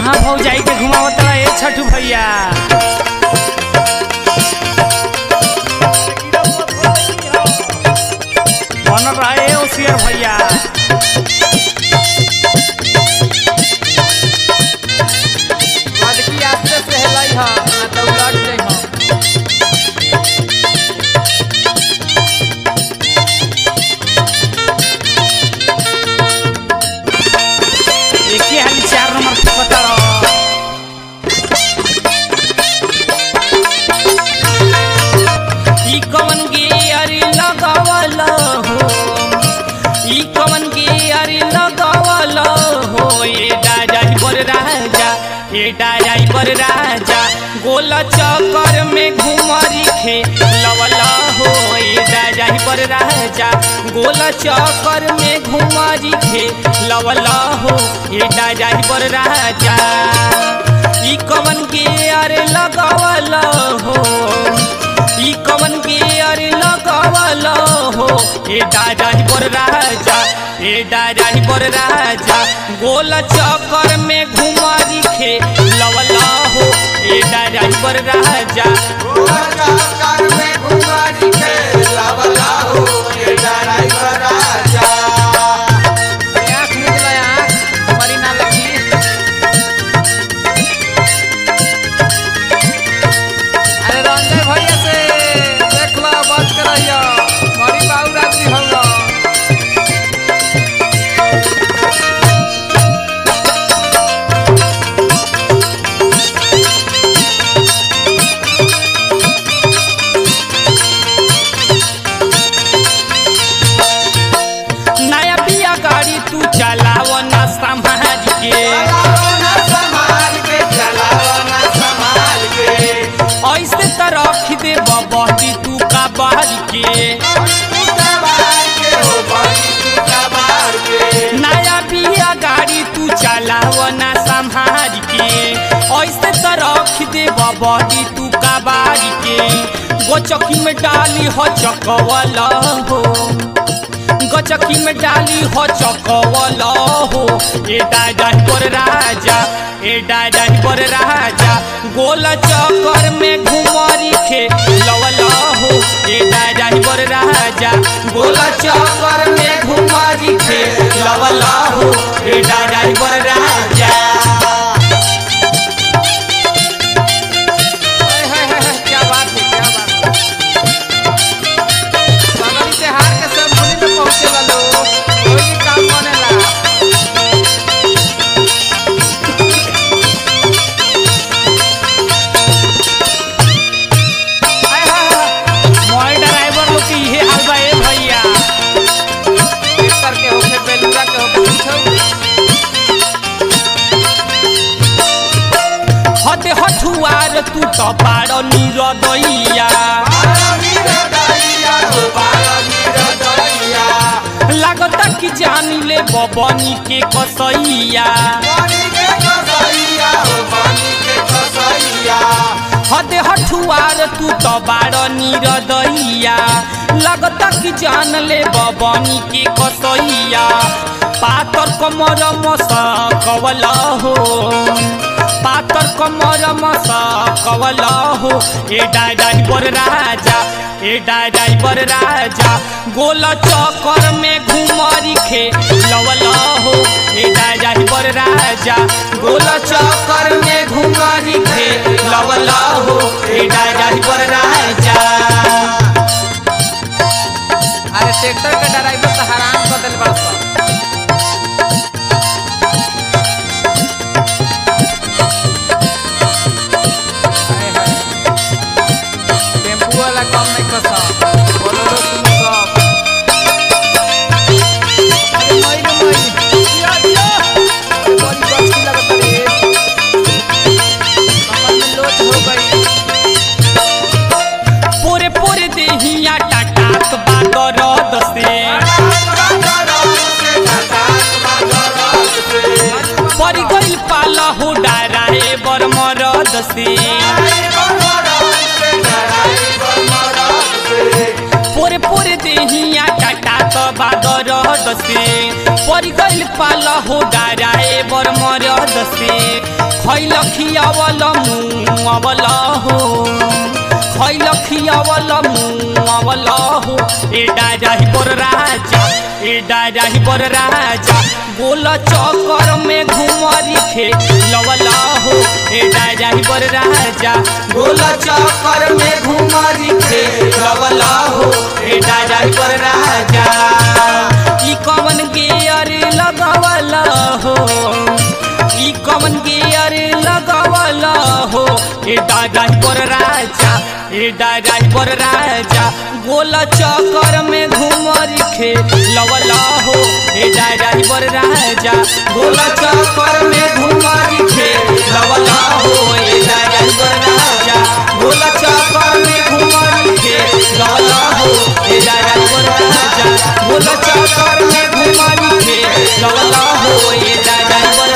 कहाँ भौजाई के घुमावत ए छठू भैया। बनल रहे ओसियर भैया। लड़की आस्ते से हेलाई ह ना तो उलट जाइ ह। एक ही हाली 4 नंबर पे पता रहो। ई कवन गियर लगावल हो, ई कवन गियर लगावल हो, ये ड्राइवर राजा, ये ड्राइवर राजा, गोल चक्कर में घुमरी खेलवला हो, ये ड्राइवर राजा, गोल चक्कर में घुमरी खेलवला हो, ये ड्राइवर राजा। ई कवन गियर लगावल हो, ई कवन गियर लगावल हो, ए ड्राइवर राजा, ए ड्राइवर राजा, गोल चक्कर में घुमरी खेलवला हो, ए ड्राइवर राजा, गोल चक्कर में घुमरी खेलवला हो, ए ड्राइवर राजा। आँख निकला आँख हमारी ना लगी। अरे रंजय भैया से देख लो बच कर रहियो बड़ी बाबू रात्रि होगा। नया बिया गाड़ी तू चलाव ना संभाल के, चलावना संभाल के, चलावना संभाल के, ऐसे तो रख दे बबी तू का बाहर के। तू कबार के हो बड़ी तू कबार के। नया बिया गाड़ी तू चलाव ना संभाल के, ऐसे तो रख दे बबी तू का बाहर के। गोचकी में डाली हो चकवल हो, गचकी में डाली हो चकवल हो, ए ड्राइवर राजा, ए ड्राइवर राजा, गोल चक्कर में घुमरी खेलवल हो, ए ड्राइवर राजा, गोल चक्कर में घुमरी खेलवल हो, ए ड्राइवर राजा। क्या बात है क्या बात है। बगल से हार के सब मुनि में पहुँचे वालो कोई भी काम बनेला। मोबाइल ड्राइवर लोग की इहे हाल बा ए भैया। ट्रैक्टर के होके बेलूरा के होके पूछो। हटे हठुआर तू तो बाड़ निरदैया, लागता कि जान ले बबनी के कसैया। हटे हठुआर तू तो बाड़ निरदैया, लागता कि जान ले बबनी के कसैया। पातर कमर मसा कवल हो, पातर कमर मसा कवल हो, ए ड्राइवर राजा, ए ड्राइवर राजा, गोल चक्कर में घुमरी खेलवल हो, ए ड्राइवर राजा, गोल चक्कर में घुमरी खेलवल हो, ए ड्राइवर राजा। अरे ट्रैक्टर के ड्राइवर तो हराम कर दिल बड़ा सा। हाय हाय। टेम्पू वाला कम नहीं कसा बोलेरो तुम सब। अरे मई रे मई दिया दिया। अरे बड़ी बच्ची लगता रे। कमर में लोच हो गई। पूरे पूरे देहिया टाटात बागरद से, परी गइल पाला हो ड्राइवर मरद से। पूरे पूरे देहिया टाटात बागरद से, परी गइल पाला हो ड्राइवर मरद से। खैल खियावल मुआवल हो खैल खियावल मुआवल हो ए डाराही पर राजा ए डाराही पर राजा गोल चक्कर में घुमरी खेलवल हो ए डाराही पर राजा गोल चक्कर में घुमरी खेलवल हो ए डाराही पर राजा ई कवन गियर लगावल हो ई कवन गियर लगावल हो ए डाराही पर राजा ए डाराही पर राजा गोल चक्कर में घुमरी खेलवल हो ए डाराही पर राजा गोल चक्कर में घुमरी खेलवल हो ए डाराही पर राजा गोल चक्कर में घुमरी खेलवल हो ए डाराही पर राजा गोल चक्कर में घुमरी खेलवल हो ए डाराही पर